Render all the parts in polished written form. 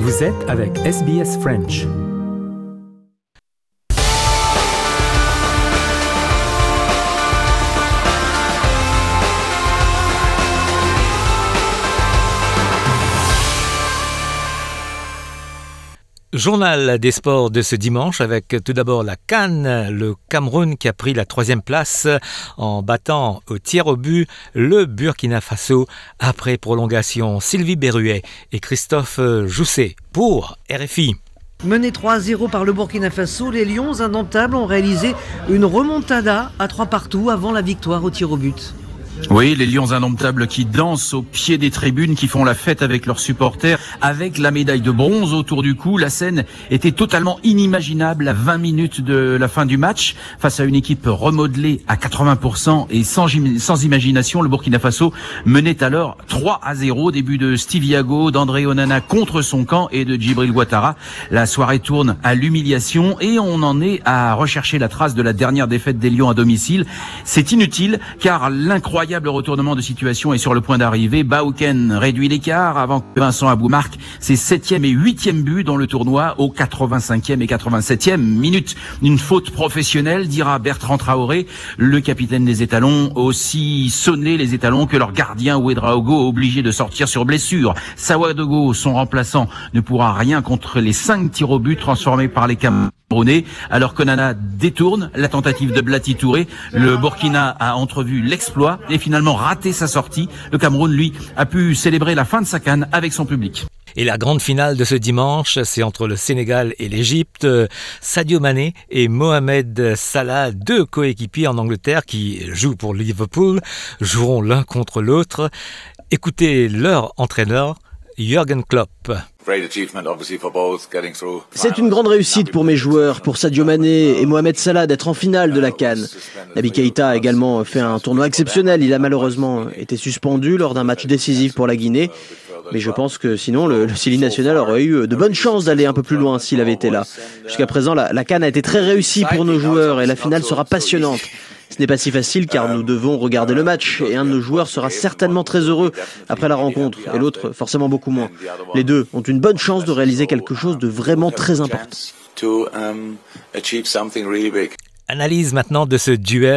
Vous êtes avec SBS French. Journal des sports de ce dimanche avec tout d'abord la CAN, le Cameroun qui a pris la 3e place en battant au tir au but le Burkina Faso après prolongation. Sylvie Berruet et Christophe Jousset pour RFI. Menés 3-0 par le Burkina Faso, les Lions indomptables ont réalisé une remontada à 3-partout avant la victoire au tir au but. Oui, les Lions indomptables qui dansent au pied des tribunes, qui font la fête avec leurs supporters, avec la médaille de bronze autour du cou. La scène était totalement inimaginable à 20 minutes de la fin du match. Face à une équipe remodelée à 80% et sans imagination, le Burkina Faso menait alors 3-0. Début de Steve Yago, d'André Onana contre son camp et de Djibril Ouattara. La soirée tourne à l'humiliation et on en est à rechercher la trace de la dernière défaite des Lions à domicile. C'est inutile car l'incroyable retournement de situation est sur le point d'arriver. Bauken réduit l'écart avant que Vincent Abou marque ses 7e et 8e buts dans le tournoi aux 85e et 87e minutes. Une faute professionnelle, dira Bertrand Traoré, le capitaine des étalons, aussi sonné les étalons que leur gardien Ouedraogo obligé de sortir sur blessure. Sawadogo, son remplaçant, ne pourra rien contre les 5 tirs au but transformés par les Camerounais, alors qu'Onana détourne la tentative de Blati Touré. Le Burkina a entrevu l'exploit et finalement raté sa sortie. Le Cameroun, lui, a pu célébrer la fin de sa CAN avec son public. Et la grande finale de ce dimanche, c'est entre le Sénégal et l'Égypte. Sadio Mané et Mohamed Salah, 2 coéquipiers en Angleterre qui jouent pour Liverpool, joueront l'un contre l'autre. Écoutez leur entraîneur, Jürgen Klopp. C'est une grande réussite pour mes joueurs, pour Sadio Mané et Mohamed Salah d'être en finale de la CAN. Naby Keïta a également fait un tournoi exceptionnel. Il a malheureusement été suspendu lors d'un match décisif pour la Guinée. Mais je pense que sinon, le Sili national aurait eu de bonnes chances d'aller un peu plus loin s'il avait été là. Jusqu'à présent, la CAN a été très réussie pour nos joueurs et la finale sera passionnante. Ce n'est pas si facile car nous devons regarder le match et un de nos joueurs sera certainement très heureux après la rencontre et l'autre forcément beaucoup moins. Les deux ont une bonne chance de réaliser quelque chose de vraiment très important. Analyse maintenant de ce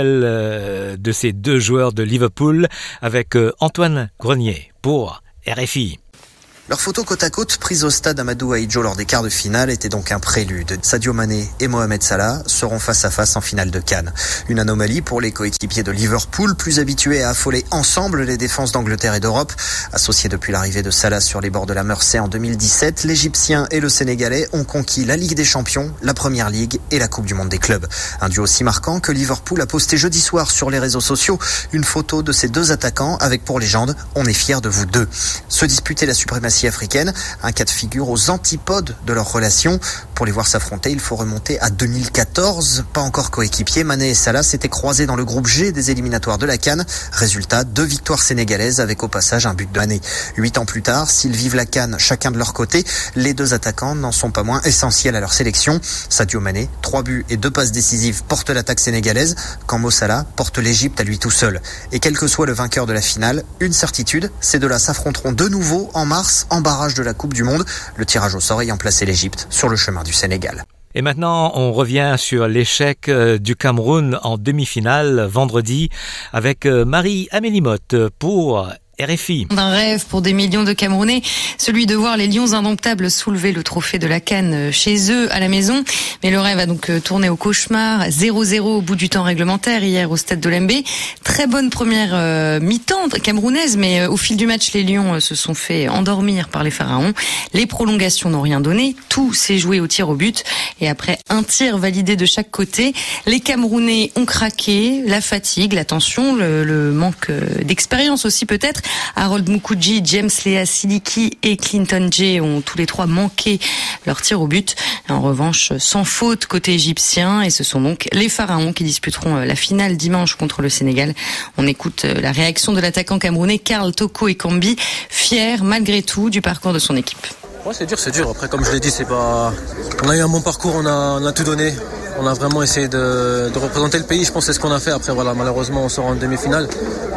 duel de ces 2 joueurs de Liverpool avec Antoine Grenier pour RFI. Leur photo côte à côte prise au stade Amadou Ahidjo lors des quarts de finale était donc un prélude. Sadio Mané et Mohamed Salah seront face à face en finale de CAN. Une anomalie pour les coéquipiers de Liverpool, plus habitués à affoler ensemble les défenses d'Angleterre et d'Europe. Associés depuis l'arrivée de Salah sur les bords de la Mersey en 2017, l'Égyptien et le Sénégalais ont conquis la Ligue des Champions, la Première Ligue et la Coupe du Monde des clubs. Un duo aussi marquant que Liverpool a posté jeudi soir sur les réseaux sociaux une photo de ces 2 attaquants avec pour légende « On est fiers de vous deux ». Se disputer la suprématie africaine, un cas de figure aux antipodes de leur relation. Pour les voir s'affronter, il faut remonter à 2014. Pas encore coéquipiers, Mané et Salah s'étaient croisés dans le groupe G des éliminatoires de la CAN. Résultat, 2 victoires sénégalaises avec au passage un but de Mané. 8 ans plus tard, s'ils vivent la CAN chacun de leur côté, les 2 attaquants n'en sont pas moins essentiels à leur sélection. Sadio Mané, 3 buts et 2 passes décisives portent l'attaque sénégalaise, quand Mo Salah porte l'Égypte à lui tout seul. Et quel que soit le vainqueur de la finale, une certitude, ces 2-là s'affronteront de nouveau en mars en barrage de la Coupe du Monde, le tirage au sort ayant placé l'Égypte sur le chemin du Sénégal. Et maintenant, on revient sur l'échec du Cameroun en demi-finale vendredi avec Marie-Amélie Motte pour RFI. Un rêve pour des millions de Camerounais, celui de voir les Lions indomptables soulever le trophée de la CAN chez eux à la maison. Mais le rêve a donc tourné au cauchemar. 0-0 au bout du temps réglementaire hier au stade de Lembe. Très bonne première mi-temps camerounaise, mais au fil du match, les Lions se sont fait endormir par les Pharaons. Les prolongations n'ont rien donné. Tout s'est joué au tir au but. Et après un tir validé de chaque côté, les Camerounais ont craqué. La fatigue, la tension, le manque d'expérience aussi peut-être. Harold Mukudji, James Lea Siliki et Clinton Jay ont tous les 3 manqué leur tir au but. En revanche, sans faute côté égyptien, et ce sont donc les Pharaons qui disputeront la finale dimanche contre le Sénégal. On écoute la réaction de l'attaquant camerounais Karl Toko Ekambi, fier malgré tout du parcours de son équipe. Ouais, c'est dur. Après, comme je l'ai dit, on a eu un bon parcours, on a tout donné. On a vraiment essayé de représenter le pays. Je pense que c'est ce qu'on a fait. Après, voilà, malheureusement, on sort en demi-finale.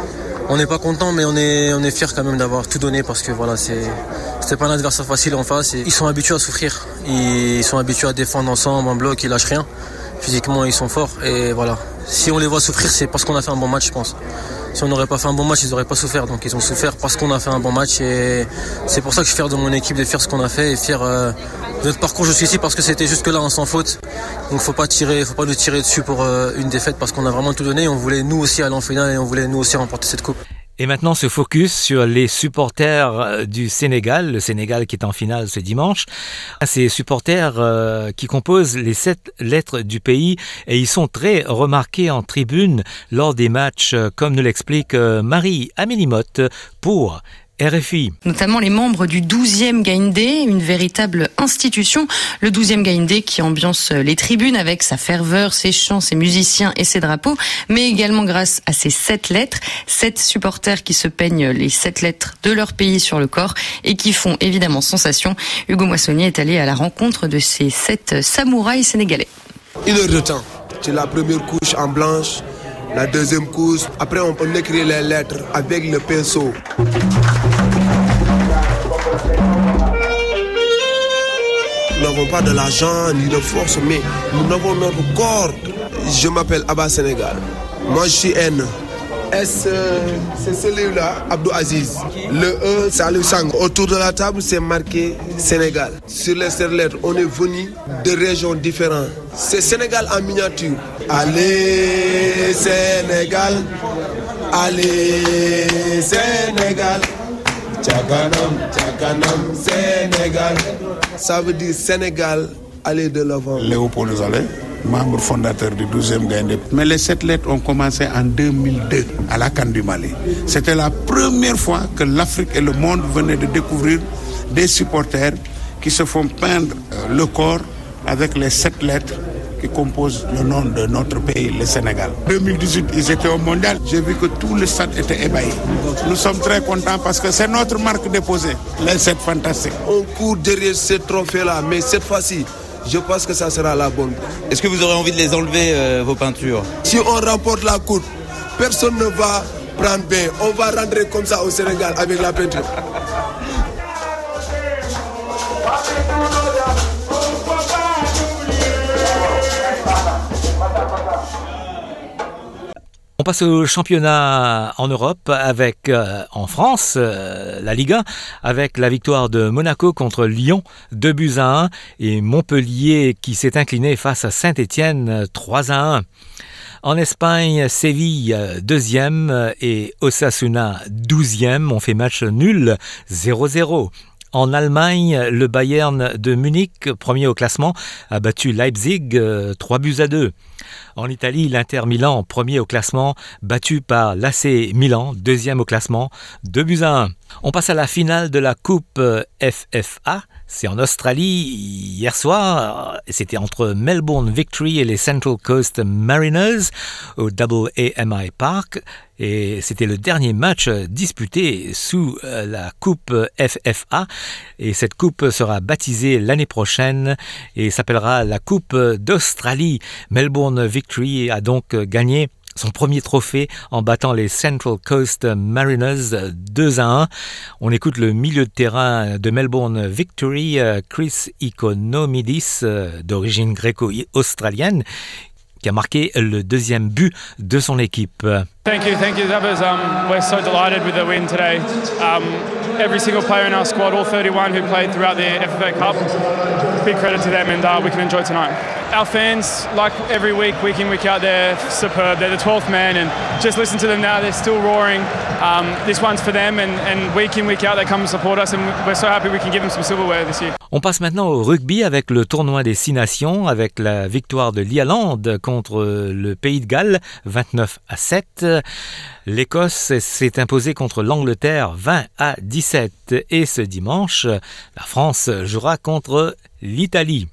On n'est pas content, mais on est fiers quand même d'avoir tout donné parce que voilà, c'était pas un adversaire facile en face. Et ils sont habitués à souffrir, ils sont habitués à défendre ensemble en bloc, ils lâchent rien. Physiquement, ils sont forts et voilà. Si on les voit souffrir, c'est parce qu'on a fait un bon match, je pense. Si on n'aurait pas fait un bon match, ils n'auraient pas souffert. Donc ils ont souffert parce qu'on a fait un bon match et c'est pour ça que je suis fier de mon équipe, de faire ce qu'on a fait et fier de notre parcours. Je suis ici parce que c'était jusque là sans faute. Donc faut pas nous tirer dessus pour une défaite parce qu'on a vraiment tout donné. On voulait nous aussi aller en finale et on voulait nous aussi remporter cette coupe. Et maintenant, ce focus sur les supporters du Sénégal, le Sénégal qui est en finale ce dimanche. Ces supporters qui composent les 7 lettres du pays et ils sont très remarqués en tribune lors des matchs, comme nous l'explique Marie-Amélie Motte pour RFI. Notamment les membres du 12e Gaïndé, une véritable institution. Le 12e Gaïndé qui ambiance les tribunes avec sa ferveur, ses chants, ses musiciens et ses drapeaux, mais également grâce à ses 7 lettres. 7 supporters qui se peignent les 7 lettres de leur pays sur le corps et qui font évidemment sensation. Hugo Moissonnier est allé à la rencontre de ces 7 samouraïs sénégalais. 1 heure de temps. C'est la première couche en blanche, la deuxième couche. Après, on peut écrire les lettres avec le pinceau. Nous n'avons pas de l'argent ni de force, mais nous avons notre corps. Je m'appelle Abba Sénégal. Moi, je suis N. S, c'est celui-là, Abdou Aziz. Le E, c'est Aliou Sang. Autour de la table, c'est marqué Sénégal. Sur les 7 lettres, on est venu de régions différentes. C'est Sénégal en miniature. Allez, Sénégal. Allez, Sénégal. Tchakanam, Tchakanam, Sénégal. Ça veut dire Sénégal, allez de l'avant. Léopold Zalé, membre fondateur du 12e Gaïndé. Mais les 7 lettres ont commencé en 2002 à la CAN du Mali. C'était la première fois que l'Afrique et le monde venaient de découvrir des supporters qui se font peindre le corps avec les 7 lettres qui composent le nom de notre pays, le Sénégal. En 2018, ils étaient au mondial. J'ai vu que tout le stade était ébahi. Nous sommes très contents parce que c'est notre marque déposée, les 7 fantastiques. On court derrière ces trophées-là, mais cette fois-ci, je pense que ça sera la bonne. Est-ce que vous aurez envie de les enlever, vos peintures? Si on remporte la coupe, personne ne va prendre bien. On va rentrer comme ça au Sénégal avec la peinture. On passe au championnat en Europe avec, en France, la Ligue 1, avec la victoire de Monaco contre Lyon, 2-1, et Montpellier qui s'est incliné face à Saint-Étienne, 3-1. En Espagne, Séville, 2e, et Osasuna, 12e, ont fait match nul, 0-0. En Allemagne, le Bayern de Munich, premier au classement, a battu Leipzig 3-2. En Italie, l'Inter Milan, premier au classement, battu par l'AC Milan, deuxième au classement, 2-1. On passe à la finale de la Coupe FFA. C'est en Australie hier soir. C'était entre Melbourne Victory et les Central Coast Mariners au AAMI Park. Et c'était le dernier match disputé sous la Coupe FFA. Et cette coupe sera baptisée l'année prochaine et s'appellera la Coupe d'Australie. Melbourne Victory a donc gagné son premier trophée en battant les Central Coast Mariners 2-1. On écoute le milieu de terrain de Melbourne Victory, Chris Ikonomidis, d'origine gréco-australienne, qui a marqué le deuxième but de son équipe. Thank you, Zabbers. We're so delighted with the win today. Every single player in our squad, all 31 who played throughout the FFA Cup, big credit to them, and we can enjoy tonight. Our fans, like every week in, week out, they're superb. They're the 12th man, and just listen to them now. They're still roaring. This one's for them, and week in, week out, they come and support us, and we're so happy we can give them some silverware this year. On passe maintenant au rugby avec le tournoi des 6 nations, avec la victoire de l'Irlande contre le Pays de Galles, 29-7. L'Écosse s'est imposée contre l'Angleterre, 20-17. Et ce dimanche, la France jouera contre l'Italie.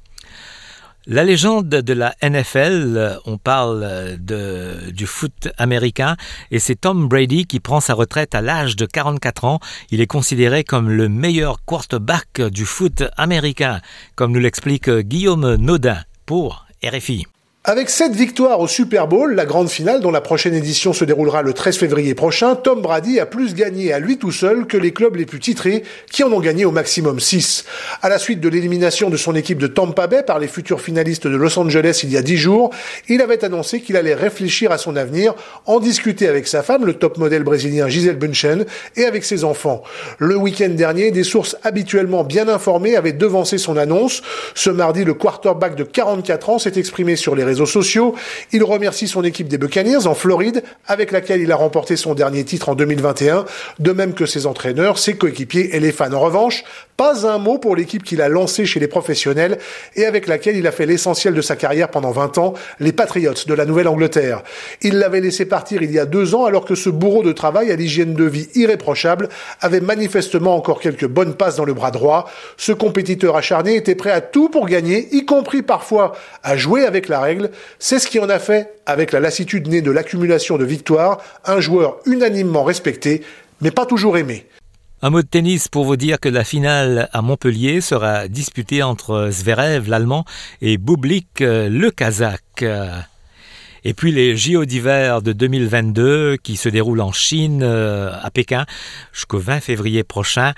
La légende de la NFL, on parle du foot américain, et c'est Tom Brady qui prend sa retraite à l'âge de 44 ans. Il est considéré comme le meilleur quarterback du foot américain, comme nous l'explique Guillaume Naudin pour RFI. Avec 7 victoires au Super Bowl, la grande finale dont la prochaine édition se déroulera le 13 février prochain, Tom Brady a plus gagné à lui tout seul que les clubs les plus titrés qui en ont gagné au maximum 6. À la suite de l'élimination de son équipe de Tampa Bay par les futurs finalistes de Los Angeles il y a 10 jours, il avait annoncé qu'il allait réfléchir à son avenir, en discuter avec sa femme, le top modèle brésilien Gisele Bündchen, et avec ses enfants. Le week-end dernier, des sources habituellement bien informées avaient devancé son annonce. Ce mardi, le quarterback de 44 ans s'est exprimé sur les réseaux sociaux. Il remercie son équipe des Buccaneers en Floride, avec laquelle il a remporté son dernier titre en 2021, de même que ses entraîneurs, ses coéquipiers et les fans. En revanche, pas un mot pour l'équipe qu'il a lancée chez les professionnels et avec laquelle il a fait l'essentiel de sa carrière pendant 20 ans, les Patriots de la Nouvelle-Angleterre. Il l'avait laissé partir il y a 2 ans alors que ce bourreau de travail à l'hygiène de vie irréprochable avait manifestement encore quelques bonnes passes dans le bras droit. Ce compétiteur acharné était prêt à tout pour gagner, y compris parfois à jouer avec la règle. C'est ce qui en a fait, avec la lassitude née de l'accumulation de victoires, un joueur unanimement respecté, mais pas toujours aimé. Un mot de tennis pour vous dire que la finale à Montpellier sera disputée entre Zverev, l'Allemand, et Bublik, le Kazakh. Et puis les JO d'hiver de 2022 qui se déroulent en Chine, à Pékin, jusqu'au 20 février prochain.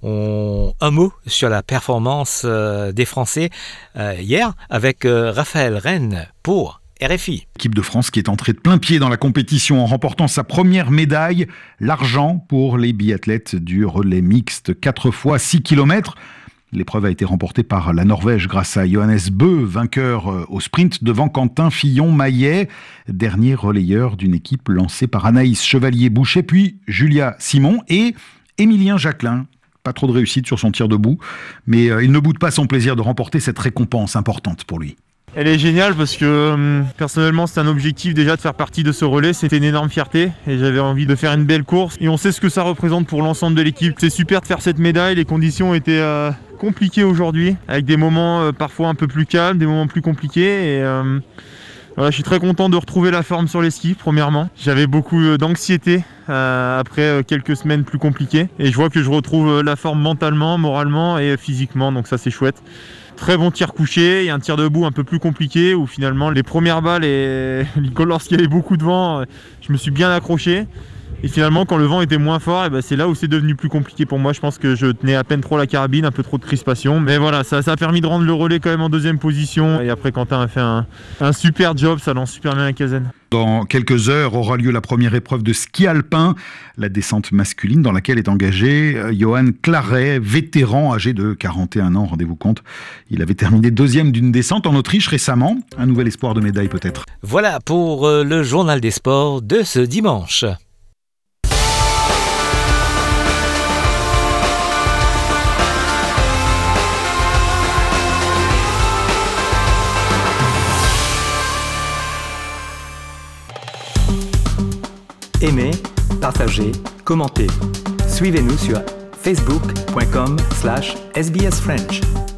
Un mot sur la performance des Français hier avec Raphaël Rennes pour RFI. L'équipe de France qui est entrée de plein pied dans la compétition en remportant sa première médaille, l'argent pour les biathlètes du relais mixte 4 fois 6 km. L'épreuve a été remportée par la Norvège grâce à Johannes Bø, vainqueur au sprint devant Quentin Fillon-Maillet, dernier relayeur d'une équipe lancée par Anaïs Chevalier-Boucher, puis Julia Simon et Émilien Jacquelin. Pas trop de réussite sur son tir debout, mais il ne boude pas son plaisir de remporter cette récompense importante pour lui. Elle est géniale parce que personnellement c'est un objectif déjà de faire partie de ce relais, c'était une énorme fierté et j'avais envie de faire une belle course et on sait ce que ça représente pour l'ensemble de l'équipe. C'est super de faire cette médaille, les conditions étaient compliquées aujourd'hui avec des moments parfois un peu plus calmes, des moments plus compliqués et voilà, je suis très content de retrouver la forme sur les skis premièrement. J'avais beaucoup d'anxiété après quelques semaines plus compliquées et je vois que je retrouve la forme mentalement, moralement et physiquement, donc ça c'est chouette. Très bon tir couché et un tir debout un peu plus compliqué où finalement les premières balles lorsqu'il y avait beaucoup de vent, je me suis bien accroché. Et finalement quand le vent était moins fort, c'est là où c'est devenu plus compliqué pour moi. Je pense que je tenais à peine trop la carabine, un peu trop de crispation. Mais voilà, ça a permis de rendre le relais quand même en deuxième position. Et après Quentin a fait un super job, ça lance super bien la Kazen. Dans quelques heures aura lieu la première épreuve de ski alpin, la descente masculine dans laquelle est engagé Johan Claret, vétéran âgé de 41 ans, rendez-vous compte. Il avait terminé 2e d'une descente en Autriche récemment. Un nouvel espoir de médaille peut-être. Voilà pour le journal des sports de ce dimanche. Aimez, partagez, commentez. Suivez-nous sur facebook.com/sbsfrench.